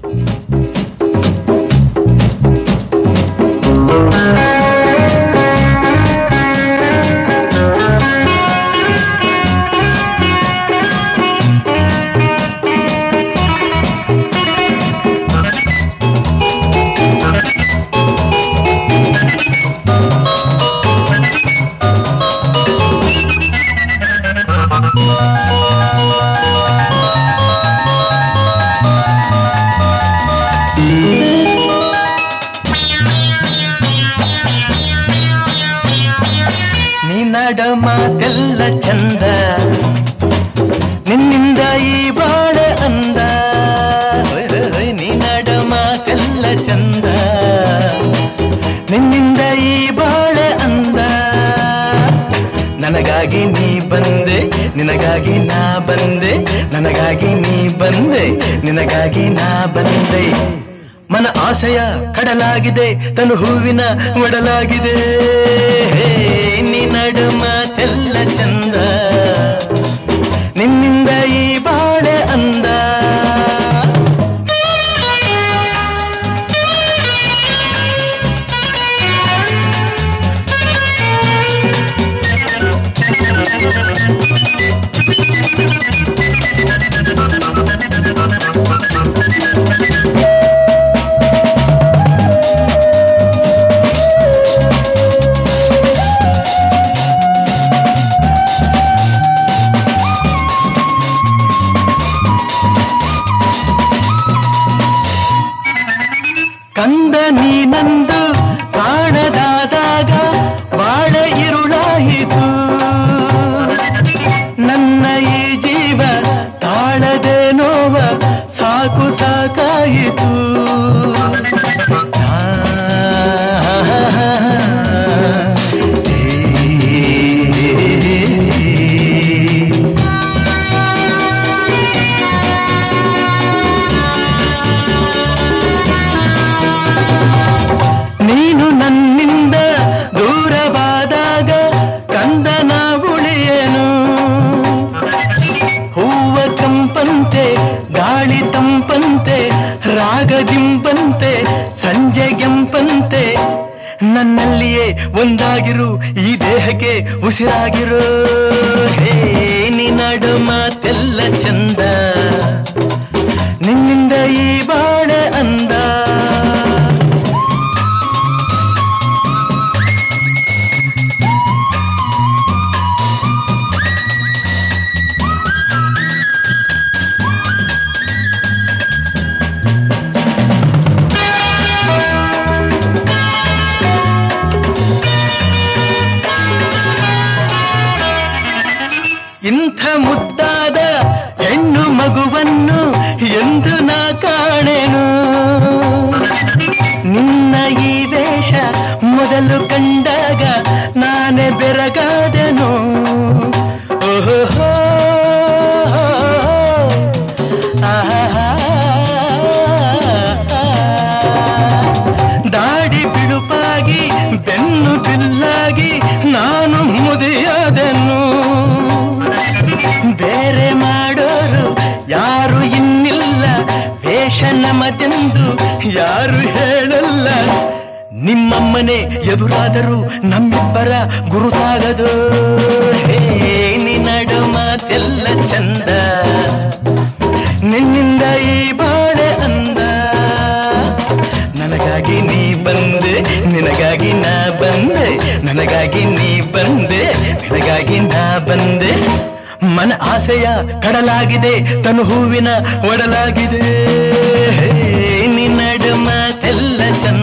ಮಾತೆಲ್ಲ ಚಂದ ನಿನ್ನಿಂದ ಈ ಬಾಳೆ ಅಂದ ನೀನಾಡ ಮಾತೆಲ್ಲ ಚಂದ ನಿನ್ನಿಂದ ಈ ಬಾಳೆ ಅಂದ ನನಗಾಗಿ ನೀ ಬಂದೆ ನಿನಗಾಗಿ ನಾ ಬಂದೆ ನನಗಾಗಿ ನೀ ಬಂದೆ ನಿನಗಾಗಿ ನಾ ಬಂದೆ ಮನ ಆಸೆಯ ಕಡಲಾಗಿದೆ ತನು ಹೂವಿನ ಒಡಲಾಗಿದೆ ನಿನ್ನಡ ಮಾತೆಲ್ಲ ಚಂದ ನಿನ್ನಿಂದ ಈ ಬಾಳೆ ಅಂದ ಕಂದ ನೀನಂದು ಕಾಣದಾದಾಗ ಬಾಳೆ ಇರುಳಾಯಿತು ನನ್ನ ಈ ಜೀವ ತಾಳದೆ ನೋವ ಸಾಕು ಸಾಕಾಯಿತು ನೀನು ನನ್ನಿಂದ ದೂರವಾದಾಗ ಕಂದನ ಉಳಿಯೇನು ಹೂವ ಕಂಪಂತೆ ಗಾಳಿ ತಂಪಂತೆ ರಾಗದಿಂಪಂತೆ ಸಂಜೆಗೆಂಪಂತೆ ನನ್ನಲ್ಲಿಯೇ ಒಂದಾಗಿರು ಈ ದೇಹಕ್ಕೆ ಉಸಿರಾಗಿರು ಹೇ ನಿನ್ನಡ ಮಾತೆಲ್ಲ ಚಂದ ನಿನ್ನಿಂದ ಈ ಬಾಳೆ ಅಂದ ಇಂಥ ಮುದ್ದಾದ ಹೆಣ್ಣು ಮಗುವನ್ನು ಎಂದು ನಾ ಕಾಣೆನು ನಿನ್ನ ಈ ವೇಷ ಮೊದಲು ಕಂಡಾಗ ನಾನೇ ಬೆರಗಾದೆನು ಓಹೋ ದಾಡಿ ಬಿಡುಪಾಗಿ ಬೆನ್ನು ಬಿಲ್ಲಾಗಿ ನಾನು ಮುದಿಯಾದೆನು ಬೇರೆ ಮಾಡೋರು ಯಾರು ಇನ್ನಿಲ್ಲ ವೇಷ ನಮದೆಂದು ಯಾರು ಹೇಳಲ್ಲ ನಿಮ್ಮಮ್ಮನೆ ಎದುರಾದರೂ ನಮ್ಮಿಬ್ಬರ ಗುರುತಾಗದು ಹೇ ನಿನ್ನಡ ಮಾತೆಲ್ಲ ಚಂದ ನಿನ್ನಿಂದ ಈ ಬಾಳೆ ಅಂದ ನನಗಾಗಿ ನೀ ಬಂದೆ ನಿನಗಾಗಿ ನಾ ಬಂದೆ ನನಗಾಗಿ ನೀ ಬಂದೆ ನಿನಗಾಗಿ ನಾ ಬಂದೆ ಮನ ಆಸೆಯ ಕಡಲಾಗಿದೆ ತನು ಹೂವಿನ ಒಡಲಾಗಿದೆ ನಿನ್ನಡ ಮಾತೆಲ್ಲ ಚಂದ